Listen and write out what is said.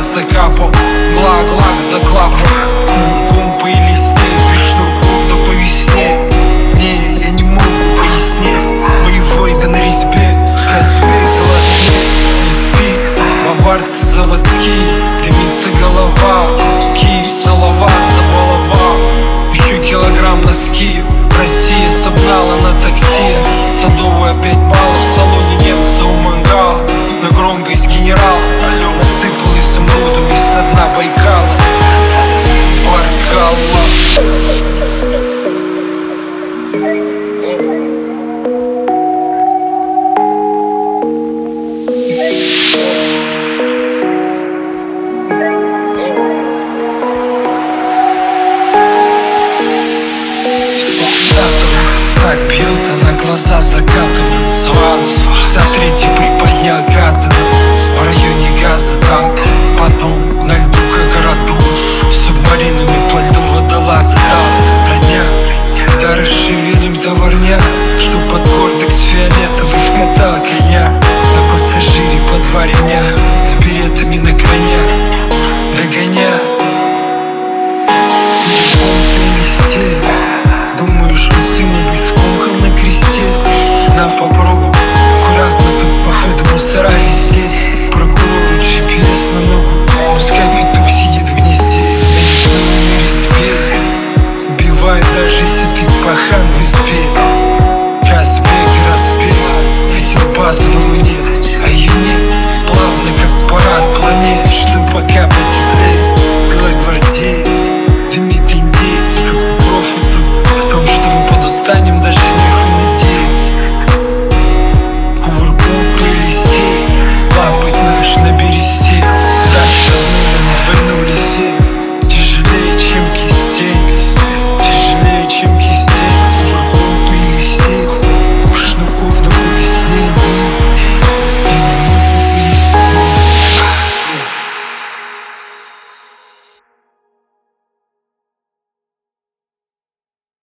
закапал, глаг-глаг заклапал. Бомбы и листы, без шнурков, но по весне. Не, я не могу пояснее. Боевой да на резьбе, ФСБ, философия. Не спи, баварцы заводские, дымится голова. Киев, Салават, забаловал. Еще килограмм носки. Россия собрала на такси. Садовую 5 баллов, в салоне немца у мангала. На громкость генерал насыпал изумрудами со дна Байкала. Баркалла. Так бьют, а на глаза закатывают. С вас 63-й